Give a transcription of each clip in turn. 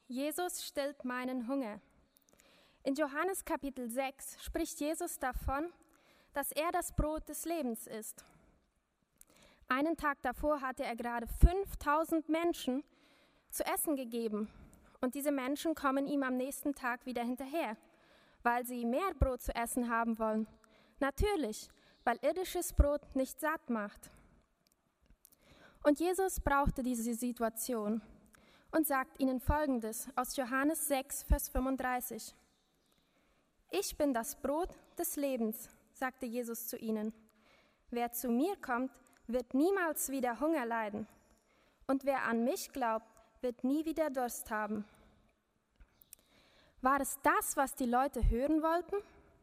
Jesus stillt meinen Hunger. In Johannes Kapitel 6 spricht Jesus davon, dass er das Brot des Lebens ist. Einen Tag davor hatte er gerade 5000 Menschen zu essen gegeben. Und diese Menschen kommen ihm am nächsten Tag wieder hinterher, weil sie mehr Brot zu essen haben wollen. Natürlich, weil irdisches Brot nicht satt macht. Und Jesus brauchte diese Situation und sagt ihnen Folgendes aus Johannes 6, Vers 35. Ich bin das Brot des Lebens, sagte Jesus zu ihnen. Wer zu mir kommt, wird niemals wieder Hunger leiden. Und wer an mich glaubt, wird nie wieder Durst haben. War es das, was die Leute hören wollten?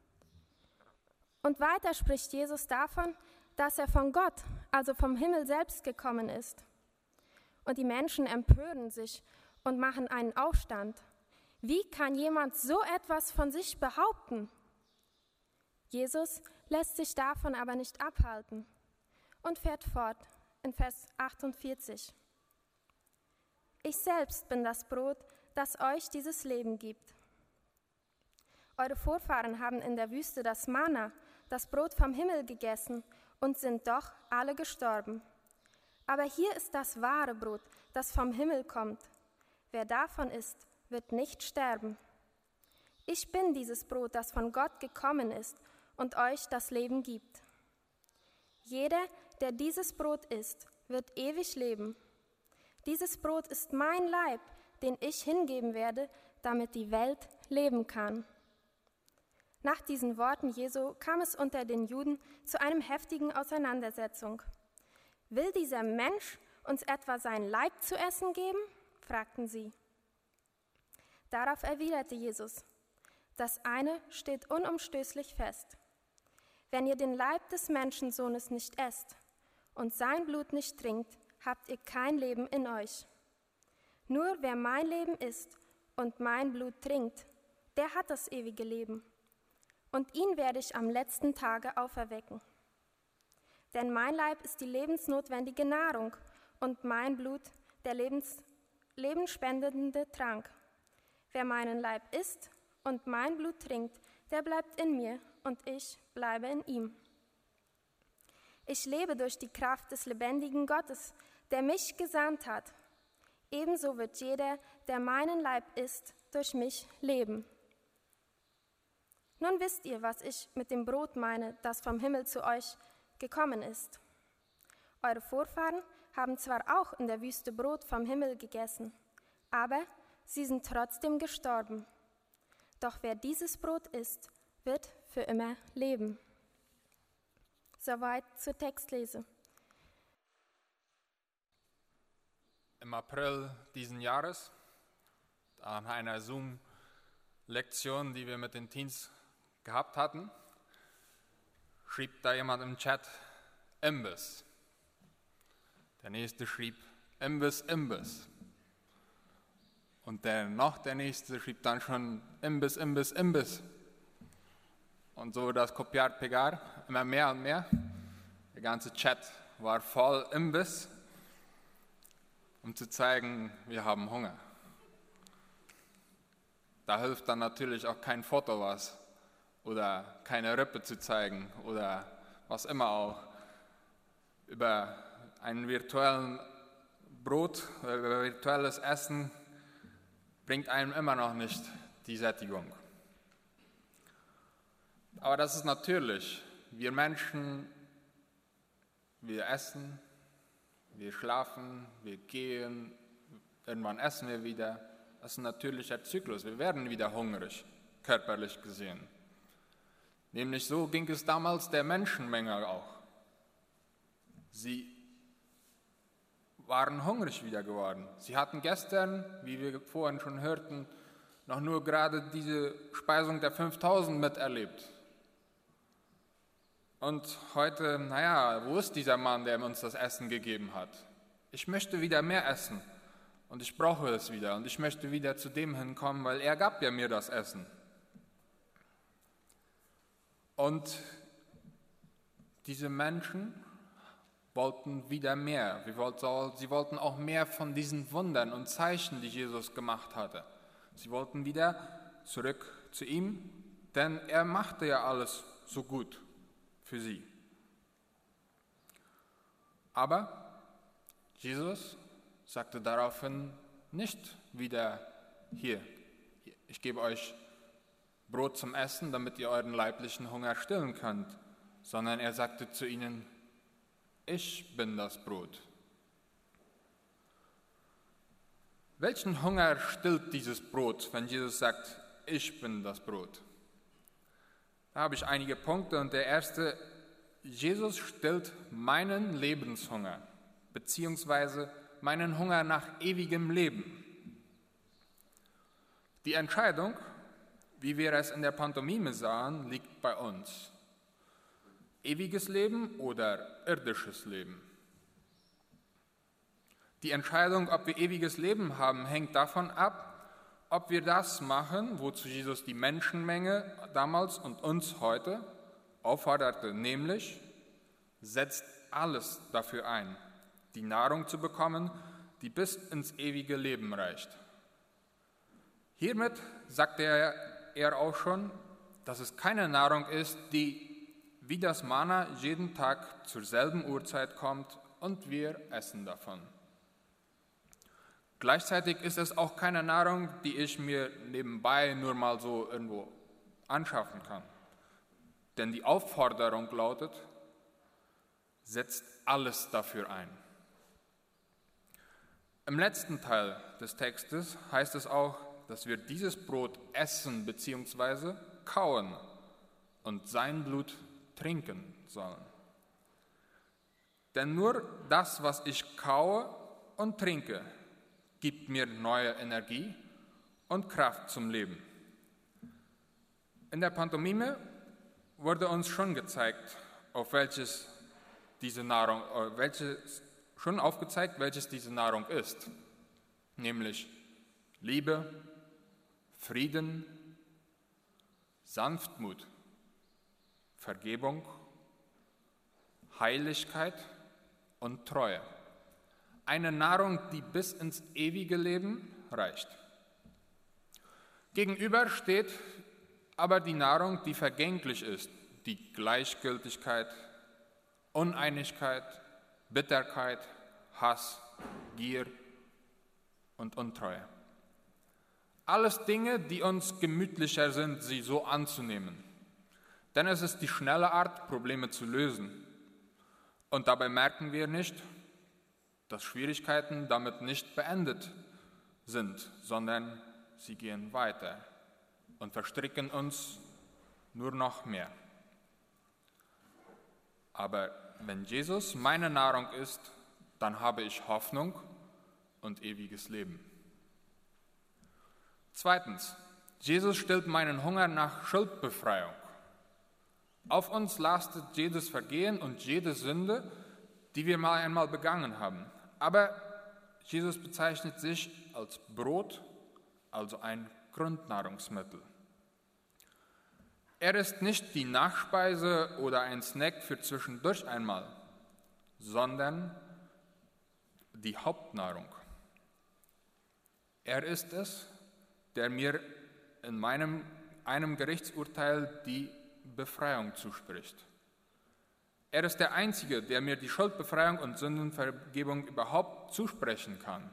Und weiter spricht Jesus davon, dass er von Gott, also vom Himmel selbst gekommen ist. Und die Menschen empören sich und machen einen Aufstand. Wie kann jemand so etwas von sich behaupten? Jesus lässt sich davon aber nicht abhalten und fährt fort in Vers 48. Ich selbst bin das Brot, das euch dieses Leben gibt. Eure Vorfahren haben in der Wüste das Manna, das Brot vom Himmel, gegessen und sind doch alle gestorben. Aber hier ist das wahre Brot, das vom Himmel kommt. Wer davon isst, wird nicht sterben. Ich bin dieses Brot, das von Gott gekommen ist und euch das Leben gibt. Jeder, der dieses Brot isst, wird ewig leben. Dieses Brot ist mein Leib, den ich hingeben werde, damit die Welt leben kann. Nach diesen Worten Jesu kam es unter den Juden zu einer heftigen Auseinandersetzung. Will dieser Mensch uns etwa sein Leib zu essen geben? Fragten sie. Darauf erwiderte Jesus, das eine steht unumstößlich fest. Wenn ihr den Leib des Menschensohnes nicht esst und sein Blut nicht trinkt, habt ihr kein Leben in euch. Nur wer mein Leben isst und mein Blut trinkt, der hat das ewige Leben. Und ihn werde ich am letzten Tage auferwecken. Denn mein Leib ist die lebensnotwendige Nahrung und mein Blut der lebensspendende Trank. Wer meinen Leib isst und mein Blut trinkt, der bleibt in mir und ich bleibe in ihm. Ich lebe durch die Kraft des lebendigen Gottes, der mich gesandt hat. Ebenso wird jeder, der meinen Leib isst, durch mich leben. Nun wisst ihr, was ich mit dem Brot meine, das vom Himmel zu euch gekommen ist. Eure Vorfahren haben zwar auch in der Wüste Brot vom Himmel gegessen, aber sie sind trotzdem gestorben. Doch wer dieses Brot isst, wird für immer leben. Soweit zur Textlese. Im April diesen Jahres, an einer Zoom-Lektion, die wir mit den Teens gehabt hatten, schrieb da jemand im Chat Imbiss. Der nächste schrieb Imbiss, Imbiss. Und der nächste schrieb dann schon Imbiss, Imbiss, Imbiss. Und so das Copiar Pegar, immer mehr und mehr. Der ganze Chat war voll Imbiss, um zu zeigen, wir haben Hunger. Da hilft dann natürlich auch kein Foto was oder keine Rippe zu zeigen oder was immer auch. Über einen virtuellen Brot oder über virtuelles Essen bringt einem immer noch nicht die Sättigung. Aber das ist natürlich. Wir Menschen, wir essen, wir schlafen, wir gehen, irgendwann essen wir wieder. Das ist ein natürlicher Zyklus. Wir werden wieder hungrig, körperlich gesehen. Nämlich so ging es damals der Menschenmenge auch. Sie waren hungrig wieder geworden. Sie hatten gestern, wie wir vorhin schon hörten, noch nur gerade diese Speisung der 5000 miterlebt. Und heute, wo ist dieser Mann, der uns das Essen gegeben hat? Ich möchte wieder mehr essen und ich brauche es wieder und ich möchte wieder zu dem hinkommen, weil er gab ja mir das Essen. Und diese Menschen wollten wieder mehr. Sie wollten auch mehr von diesen Wundern und Zeichen, die Jesus gemacht hatte. Sie wollten wieder zurück zu ihm, denn er machte ja alles so gut für sie. Aber Jesus sagte daraufhin nicht wieder, hier, ich gebe euch Brot zum Essen, damit ihr euren leiblichen Hunger stillen könnt, sondern er sagte zu ihnen, ich bin das Brot. Welchen Hunger stillt dieses Brot, wenn Jesus sagt, ich bin das Brot? Da habe ich einige Punkte und der erste, Jesus stillt meinen Lebenshunger, beziehungsweise meinen Hunger nach ewigem Leben. Die Entscheidung, wie wir es in der Pantomime sahen, liegt bei uns. Ewiges Leben oder irdisches Leben? Die Entscheidung, ob wir ewiges Leben haben, hängt davon ab, ob wir das machen, wozu Jesus die Menschenmenge damals und uns heute aufforderte, nämlich setzt alles dafür ein, die Nahrung zu bekommen, die bis ins ewige Leben reicht. Hiermit sagte er auch schon, dass es keine Nahrung ist, die wie das Manna jeden Tag zur selben Uhrzeit kommt und wir essen davon. Gleichzeitig ist es auch keine Nahrung, die ich mir nebenbei nur mal so irgendwo anschaffen kann. Denn die Aufforderung lautet, setzt alles dafür ein. Im letzten Teil des Textes heißt es auch, dass wir dieses Brot essen bzw. kauen und sein Blut trinken sollen. Denn nur das, was ich kaue und trinke, gibt mir neue Energie und Kraft zum Leben. In der Pantomime wurde uns schon gezeigt, welches diese Nahrung ist, nämlich Liebe, Frieden, Sanftmut, Vergebung, Heiligkeit und Treue. Eine Nahrung, die bis ins ewige Leben reicht. Gegenüber steht aber die Nahrung, die vergänglich ist, die Gleichgültigkeit, Uneinigkeit, Bitterkeit, Hass, Gier und Untreue. Alles Dinge, die uns gemütlicher sind, sie so anzunehmen. Denn es ist die schnelle Art, Probleme zu lösen. Und dabei merken wir nicht, dass Schwierigkeiten damit nicht beendet sind, sondern sie gehen weiter und verstricken uns nur noch mehr. Aber wenn Jesus meine Nahrung ist, dann habe ich Hoffnung und ewiges Leben. Zweitens, Jesus stillt meinen Hunger nach Schuldbefreiung. Auf uns lastet jedes Vergehen und jede Sünde, die wir mal einmal begangen haben. Aber Jesus bezeichnet sich als Brot, also ein Grundnahrungsmittel. Er ist nicht die Nachspeise oder ein Snack für zwischendurch einmal, sondern die Hauptnahrung. Er ist es, der mir in einem Gerichtsurteil die Befreiung zuspricht. Er ist der Einzige, der mir die Schuldbefreiung und Sündenvergebung überhaupt zusprechen kann.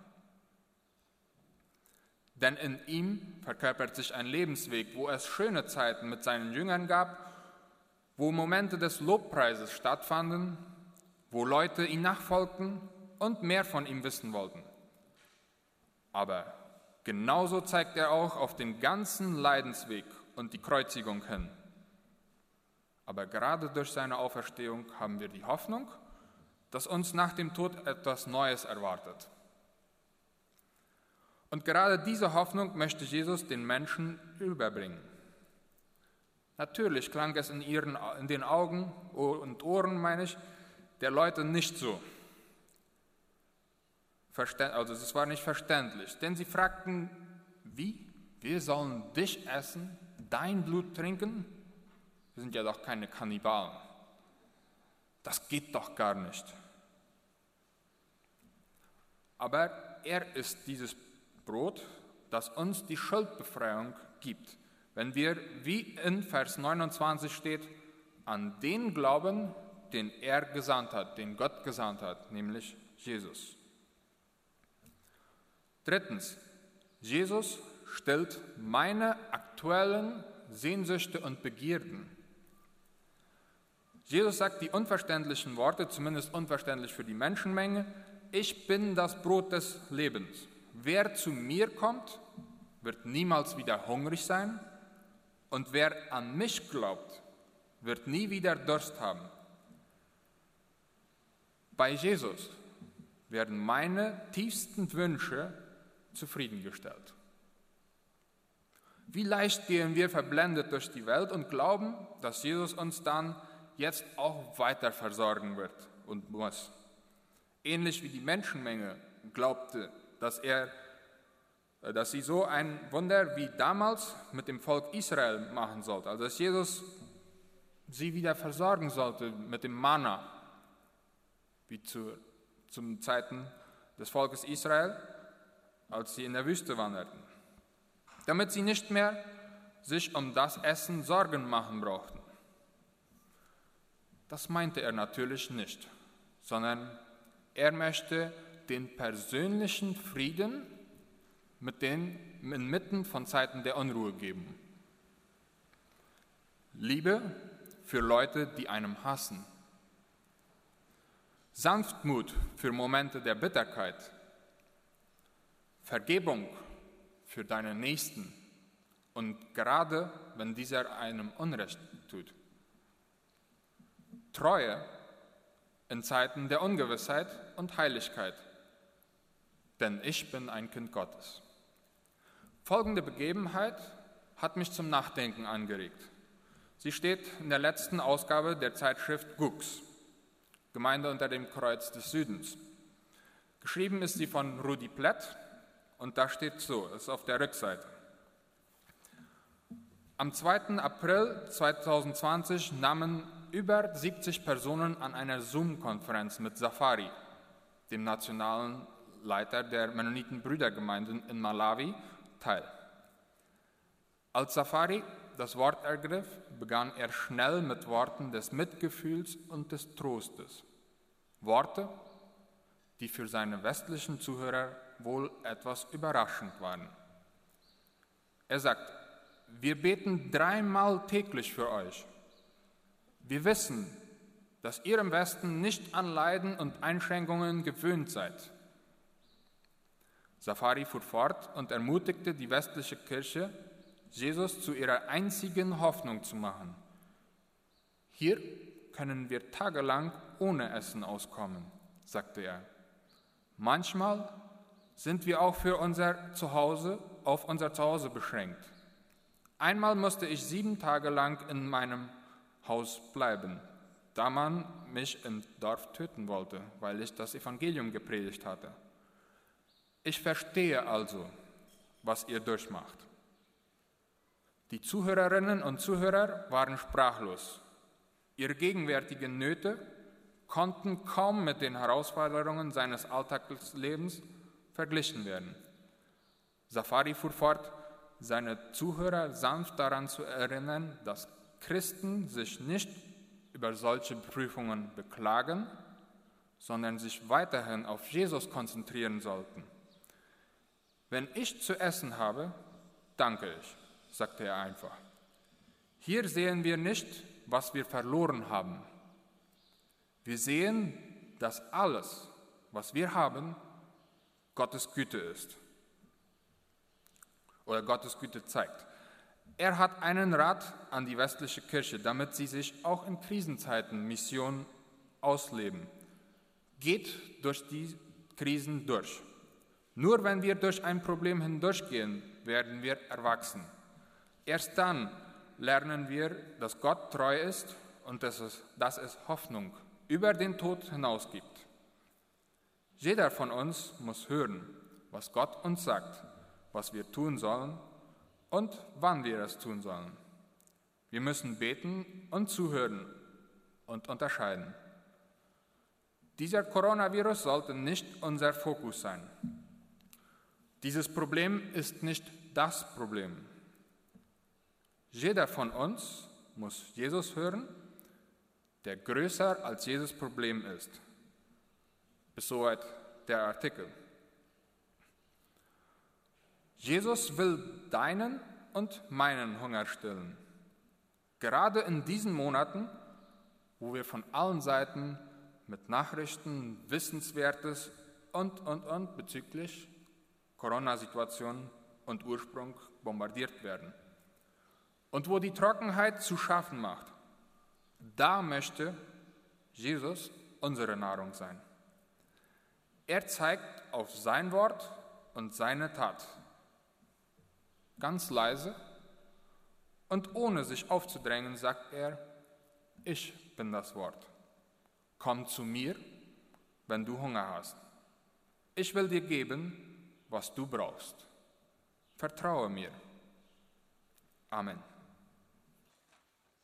Denn in ihm verkörpert sich ein Lebensweg, wo es schöne Zeiten mit seinen Jüngern gab, wo Momente des Lobpreises stattfanden, wo Leute ihm nachfolgten und mehr von ihm wissen wollten. Aber genauso zeigt er auch auf den ganzen Leidensweg und die Kreuzigung hin. Aber gerade durch seine Auferstehung haben wir die Hoffnung, dass uns nach dem Tod etwas Neues erwartet. Und gerade diese Hoffnung möchte Jesus den Menschen überbringen. Natürlich klang es in den Augen und Ohren, der Leute nicht so. Also es war nicht verständlich, denn sie fragten, wie? Wir sollen dich essen, dein Blut trinken? Wir sind ja doch keine Kannibalen. Das geht doch gar nicht. aber er ist dieses Brot, das uns die Schuldbefreiung gibt, wenn wir, wie in Vers 29 steht, an den glauben, den er gesandt hat, den Gott gesandt hat, nämlich Jesus. Drittens, Jesus stillt meine aktuellen Sehnsüchte und Begierden. Jesus sagt die unverständlichen Worte, zumindest unverständlich für die Menschenmenge: Ich bin das Brot des Lebens. Wer zu mir kommt, wird niemals wieder hungrig sein, und wer an mich glaubt, wird nie wieder Durst haben. Bei Jesus werden meine tiefsten Wünsche zufriedengestellt. Wie leicht gehen wir verblendet durch die Welt und glauben, dass Jesus uns dann jetzt auch weiter versorgen wird und muss. Ähnlich wie die Menschenmenge glaubte, dass sie so ein Wunder wie damals mit dem Volk Israel machen sollte. Also dass Jesus sie wieder versorgen sollte mit dem Manna, wie zum Zeiten des Volkes Israel, als sie in der Wüste wanderten. Damit sie nicht mehr sich um das Essen Sorgen machen brauchten. Das meinte er natürlich nicht, sondern er möchte den persönlichen Frieden inmitten von Zeiten der Unruhe geben. Liebe für Leute, die einem hassen. Sanftmut für Momente der Bitterkeit. Vergebung für deinen Nächsten und gerade, wenn dieser einem Unrecht tut. Treue in Zeiten der Ungewissheit und Heiligkeit, denn ich bin ein Kind Gottes. Folgende Begebenheit hat mich zum Nachdenken angeregt. Sie steht in der letzten Ausgabe der Zeitschrift Gux, Gemeinde unter dem Kreuz des Südens. Geschrieben ist sie von Rudi Plett und da steht so, ist auf der Rückseite. Am 2. April 2020 nahmen über 70 Personen an einer Zoom-Konferenz mit Safari, dem nationalen Leiter der Mennoniten-Brüdergemeinden in Malawi, teil. Als Safari das Wort ergriff, begann er schnell mit Worten des Mitgefühls und des Trostes. Worte, die für seine westlichen Zuhörer wohl etwas überraschend waren. Er sagt: Wir beten 3-mal täglich für euch. Wir wissen, dass ihr im Westen nicht an Leiden und Einschränkungen gewöhnt seid. Safari fuhr fort und ermutigte die westliche Kirche, Jesus zu ihrer einzigen Hoffnung zu machen. Hier können wir tagelang ohne Essen auskommen, sagte er. Manchmal sind wir auch auf unser Zuhause beschränkt. Einmal musste ich 7 Tage lang in meinem Haus bleiben, da man mich im Dorf töten wollte, weil ich das Evangelium gepredigt hatte. Ich verstehe also, was ihr durchmacht. Die Zuhörerinnen und Zuhörer waren sprachlos. Ihre gegenwärtigen Nöte konnten kaum mit den Herausforderungen seines Alltagslebens verglichen werden. Safari fuhr fort, seine Zuhörer sanft daran zu erinnern, dass Christen sich nicht über solche Prüfungen beklagen, sondern sich weiterhin auf Jesus konzentrieren sollten. Wenn ich zu essen habe, danke ich, sagte er einfach. Hier sehen wir nicht, was wir verloren haben. Wir sehen, dass alles, was wir haben, Gottes Güte ist oder Gottes Güte zeigt. Er hat einen Rat an die westliche Kirche, damit sie sich auch in Krisenzeiten Mission ausleben. Geht durch die Krisen durch. Nur wenn wir durch ein Problem hindurchgehen, werden wir erwachsen. Erst dann lernen wir, dass Gott treu ist und dass es Hoffnung über den Tod hinaus gibt. Jeder von uns muss hören, was Gott uns sagt, was wir tun sollen und wann wir es tun sollen. Wir müssen beten und zuhören und unterscheiden. Dieser Coronavirus sollte nicht unser Fokus sein. Dieses Problem ist nicht das Problem. Jeder von uns muss Jesus hören, der größer als jedes Problem ist. Bis soweit der Artikel. Jesus will deinen und meinen Hunger stillen. Gerade in diesen Monaten, wo wir von allen Seiten mit Nachrichten, Wissenswertes und bezüglich Corona-Situation und Ursprung bombardiert werden. Und wo die Trockenheit zu schaffen macht, da möchte Jesus unsere Nahrung sein. Er zeigt auf sein Wort und seine Tat. Ganz leise und ohne sich aufzudrängen, sagt er, ich bin das Wort. Komm zu mir, wenn du Hunger hast. Ich will dir geben, was du brauchst. Vertraue mir. Amen.